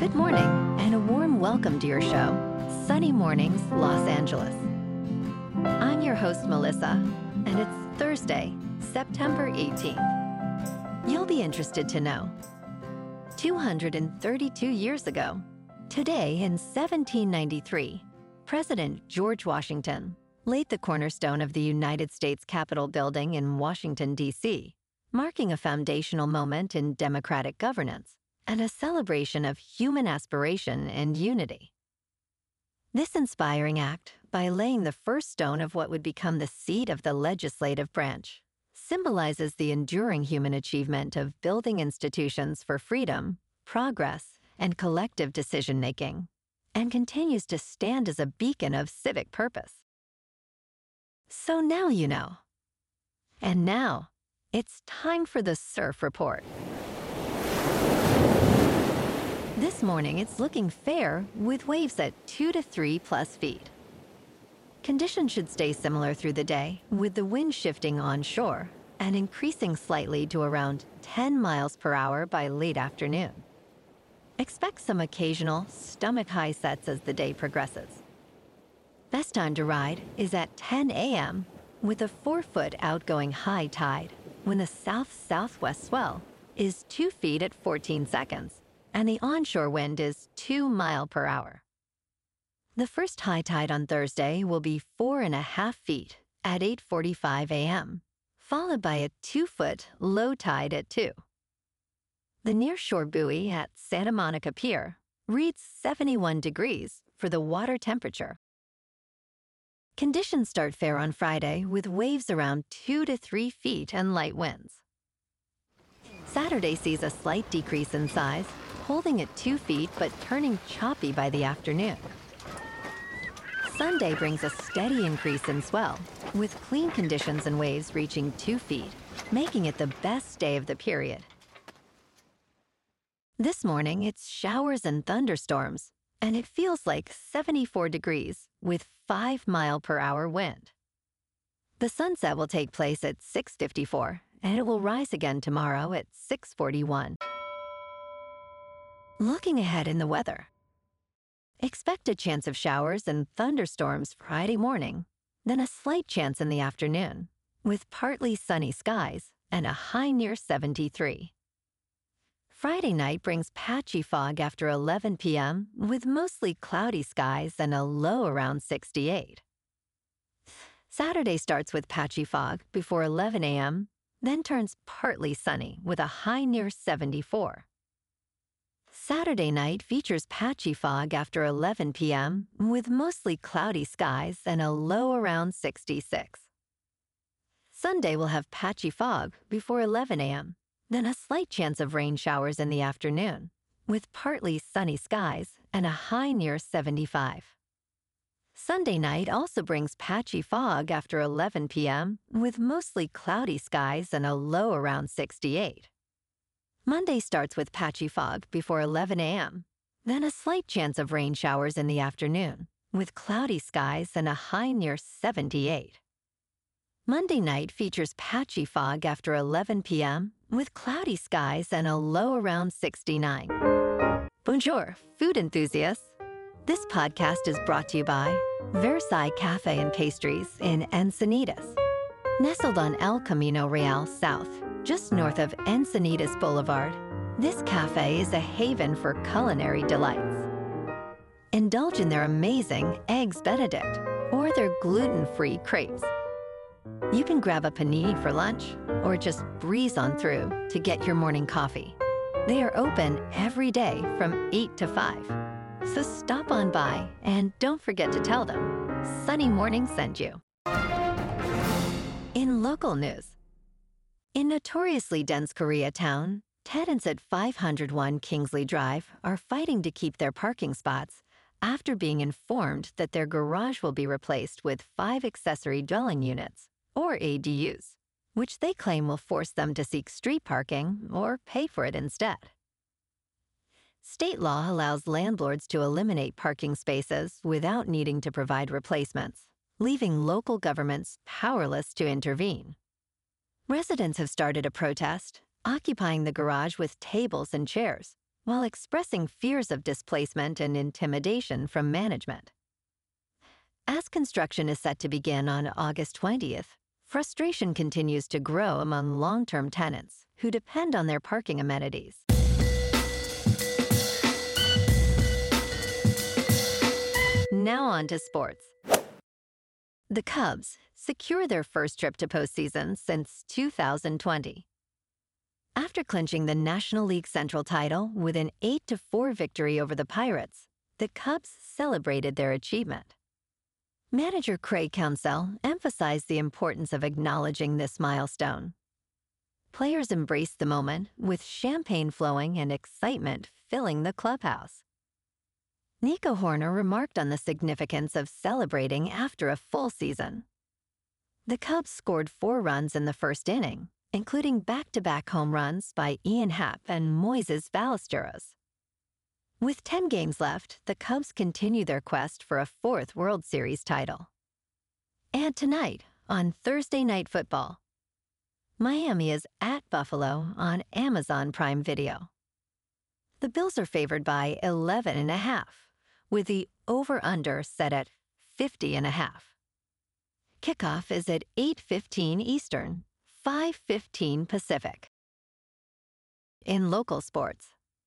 Good morning, and a warm welcome to your show, Sunny Mornings, Los Angeles. I'm your host, Melissa, and it's Thursday, September 18th. You'll be interested to know, 232 years ago, today in 1793, President George Washington laid the cornerstone of the United States Capitol building in Washington, D.C., marking a foundational moment in democratic governance and a celebration of human aspiration and unity. This inspiring act, by laying the first stone of what would become the seat of the legislative branch, symbolizes the enduring human achievement of building institutions for freedom, progress, and collective decision-making, and continues to stand as a beacon of civic purpose. So now you know. And now, it's time for the Surf Report. This morning, it's looking fair with waves at 2 to 3 plus feet. Conditions should stay similar through the day, with the wind shifting onshore and increasing slightly to around 10 miles per hour by late afternoon. Expect some occasional stomach-high sets as the day progresses. Best time to ride is at 10 a.m. with a 4-foot outgoing high tide, when the south-southwest swell is 2 feet at 14 seconds, and the onshore wind is 2 miles per hour. The first high tide on Thursday will be 4.5 feet at 8:45 a.m., followed by a 2-foot low tide at 2. The nearshore buoy at Santa Monica Pier reads 71 degrees for the water temperature. Conditions start fair on Friday with waves around 2 to 3 feet and light winds. Saturday sees a slight decrease in size, holding at 2 feet but turning choppy by the afternoon. Sunday brings a steady increase in swell, with clean conditions and waves reaching 2 feet, making it the best day of the period. This morning, it's showers and thunderstorms, and it feels like 74 degrees with 5 mile per hour wind. The sunset will take place at 6:54, and it will rise again tomorrow at 6:41. Looking ahead in the weather. Expect a chance of showers and thunderstorms Friday morning, then a slight chance in the afternoon, with partly sunny skies and a high near 73. Friday night brings patchy fog after 11 p.m. with mostly cloudy skies and a low around 68. Saturday starts with patchy fog before 11 a.m., then turns partly sunny with a high near 74. Saturday night features patchy fog after 11 p.m. with mostly cloudy skies and a low around 66. Sunday will have patchy fog before 11 a.m., then a slight chance of rain showers in the afternoon, with partly sunny skies and a high near 75. Sunday night also brings patchy fog after 11 p.m. with mostly cloudy skies and a low around 68. Monday starts with patchy fog before 11 a.m., then a slight chance of rain showers in the afternoon, with cloudy skies and a high near 78. Monday night features patchy fog after 11 p.m. with cloudy skies and a low around 69. Bonjour, food enthusiasts. This podcast is brought to you by Versailles Cafe and Pastries in Encinitas. Nestled on El Camino Real South, just north of Encinitas Boulevard, this cafe is a haven for culinary delights. Indulge in their amazing Eggs Benedict or their gluten-free crepes. You can grab a panini for lunch or just breeze on through to get your morning coffee. They are open every day from 8 to 5. So stop on by and don't forget to tell them Sunny Morning sent you. In local news. In notoriously dense Koreatown, tenants at 501 Kingsley Drive are fighting to keep their parking spots after being informed that their garage will be replaced with 5 accessory dwelling units, or ADUs, which they claim will force them to seek street parking or pay for it instead. State law allows landlords to eliminate parking spaces without needing to provide replacements, leaving local governments powerless to intervene. Residents have started a protest, occupying the garage with tables and chairs, while expressing fears of displacement and intimidation from management. As construction is set to begin on August 20th, frustration continues to grow among long-term tenants who depend on their parking amenities. Now on to sports. The Cubs secure their first trip to postseason since 2020. After clinching the National League Central title with an 8-4 victory over the Pirates, the Cubs celebrated their achievement. Manager Craig Counsell emphasized the importance of acknowledging this milestone. Players embraced the moment with champagne flowing and excitement filling the clubhouse. Nico Horner remarked on the significance of celebrating after a full season. The Cubs scored 4 runs in the first inning, including back-to-back home runs by Ian Happ and Moises Ballesteros. With 10 games left, the Cubs continue their quest for a 4th World Series title. And tonight, on Thursday Night Football, Miami is at Buffalo on Amazon Prime Video. The Bills are favored by 11.5, with the over-under set at 50.5. Kickoff is at 8:15 Eastern, 5:15 Pacific. In local sports,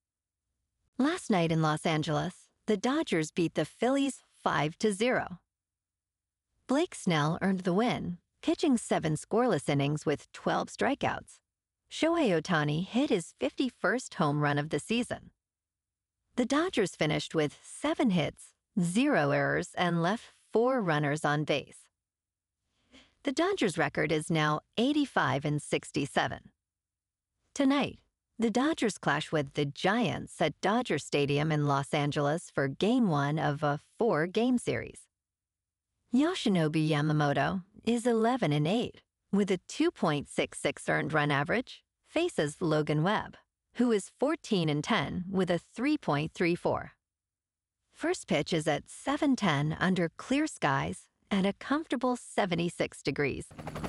last night in Los Angeles, the Dodgers beat the Phillies 5-0. Blake Snell earned the win, pitching 7 scoreless innings with 12 strikeouts. Shohei Ohtani hit his 51st home run of the season. The Dodgers finished with 7 hits, 0 errors, and left 4 runners on base. The Dodgers' record is now 85-67. Tonight, the Dodgers clash with the Giants at Dodger Stadium in Los Angeles for Game 1 of a 4-game series. Yoshinobu Yamamoto is 11-8, with a 2.66 earned run average, faces Logan Webb, who is 14-10 with a 3.34. First pitch is at 7:10 under clear skies and a comfortable 76 degrees.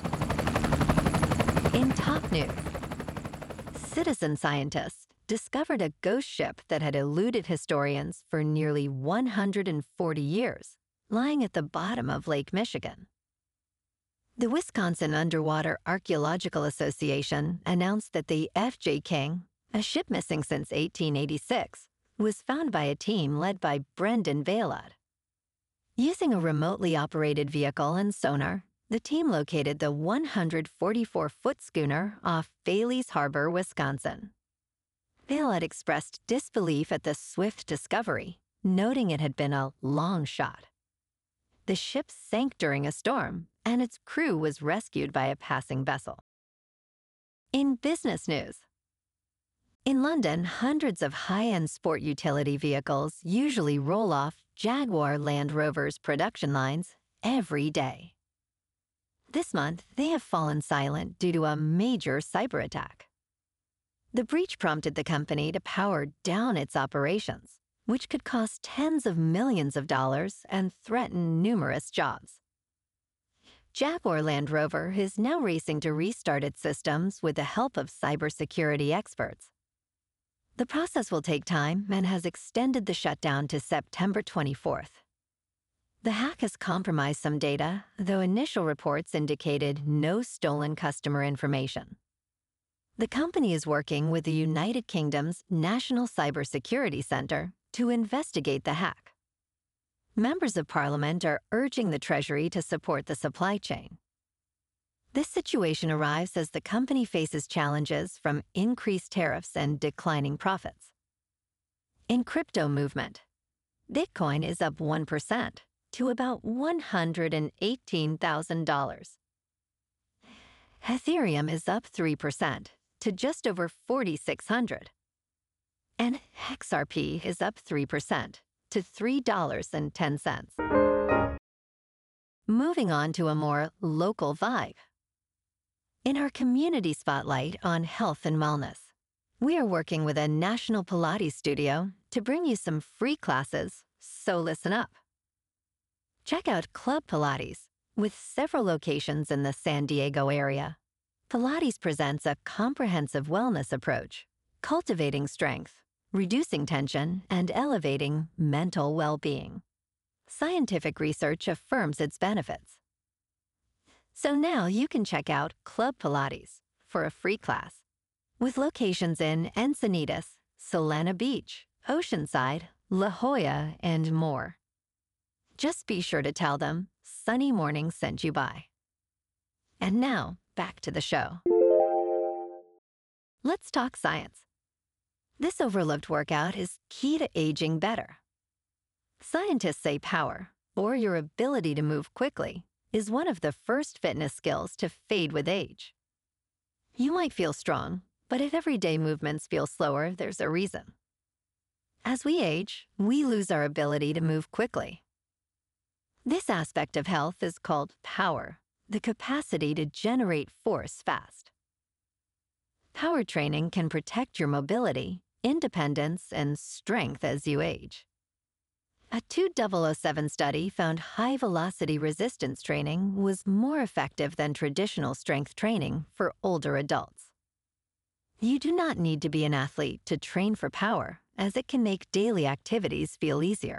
In top news, citizen scientists discovered a ghost ship that had eluded historians for nearly 140 years, lying at the bottom of Lake Michigan. The Wisconsin Underwater Archaeological Association announced that the F.J. King, a ship missing since 1886, was found by a team led by Brendan Vailad. Using a remotely operated vehicle and sonar, the team located the 144-foot schooner off Bailey's Harbor, Wisconsin. Vailad expressed disbelief at the swift discovery, noting it had been a long shot. The ship sank during a storm, and its crew was rescued by a passing vessel. In business news, in London, hundreds of high-end sport utility vehicles usually roll off Jaguar Land Rover's production lines every day. This month, they have fallen silent due to a major cyber attack. The breach prompted the company to power down its operations, which could cost tens of millions of dollars and threaten numerous jobs. Jaguar Land Rover is now racing to restart its systems with the help of cybersecurity experts. The process will take time and has extended the shutdown to September 24th. The hack has compromised some data, though initial reports indicated no stolen customer information. The company is working with the United Kingdom's National Cybersecurity Centre to investigate the hack. Members of Parliament are urging the Treasury to support the supply chain. This situation arrives as the company faces challenges from increased tariffs and declining profits. In crypto movement, Bitcoin is up 1% to about $118,000. Ethereum is up 3% to just over 4,600. And XRP is up 3% to $3.10. Moving on to a more local vibe. In our community spotlight on health and wellness, we are working with a national Pilates studio to bring you some free classes, so listen up. Check out Club Pilates, with several locations in the San Diego area. Pilates presents a comprehensive wellness approach, cultivating strength, reducing tension and elevating mental well-being. Scientific research affirms its benefits. So now you can check out Club Pilates for a free class, with locations in Encinitas, Solana Beach, Oceanside, La Jolla, and more. Just be sure to tell them Sunny Morning sent you by. And now, back to the show. Let's talk science. This overlooked workout is key to aging better. Scientists say power, or your ability to move quickly, is one of the first fitness skills to fade with age. You might feel strong, but if everyday movements feel slower, there's a reason. As we age, we lose our ability to move quickly. This aspect of health is called power, the capacity to generate force fast. Power training can protect your mobility, independence, and strength as you age. A 2007 study found high-velocity resistance training was more effective than traditional strength training for older adults. You do not need to be an athlete to train for power, as it can make daily activities feel easier.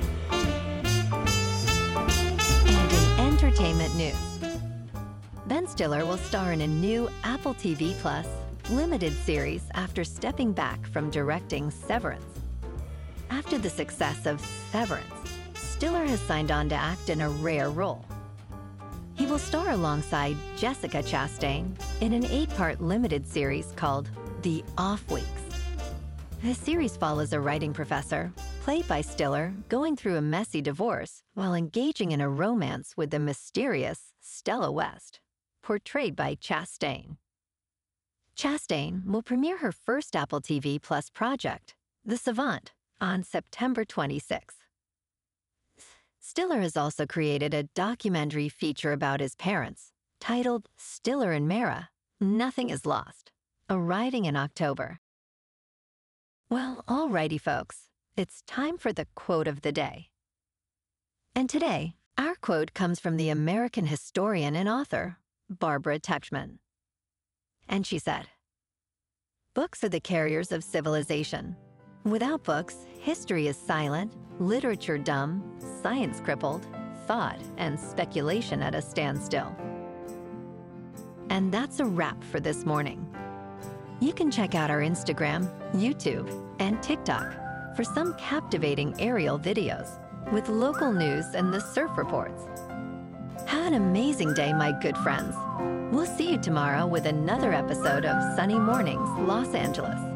And in entertainment news, Ben Stiller will star in a new Apple TV Plus limited series after stepping back from directing Severance. After the success of Severance, Stiller has signed on to act in a rare role. He will star alongside Jessica Chastain in an 8-part limited series called The Off Weeks. The series follows a writing professor, played by Stiller, going through a messy divorce while engaging in a romance with the mysterious Stella West, portrayed by Chastain. Chastain will premiere her first Apple TV Plus project, The Savant, on September 26th. Stiller has also created a documentary feature about his parents, titled Stiller and Mara, Nothing is Lost, arriving in October. Well, alrighty folks, it's time for the quote of the day. And today, our quote comes from the American historian and author, Barbara Tuchman. And she said, "Books are the carriers of civilization. Without books, history is silent, literature dumb, science crippled, thought and speculation at a standstill." And that's a wrap for this morning. You can check out our Instagram, YouTube, and TikTok for some captivating aerial videos with local news and the surf reports. Have an amazing day, my good friends. We'll see you tomorrow with another episode of Sunny Mornings, Los Angeles.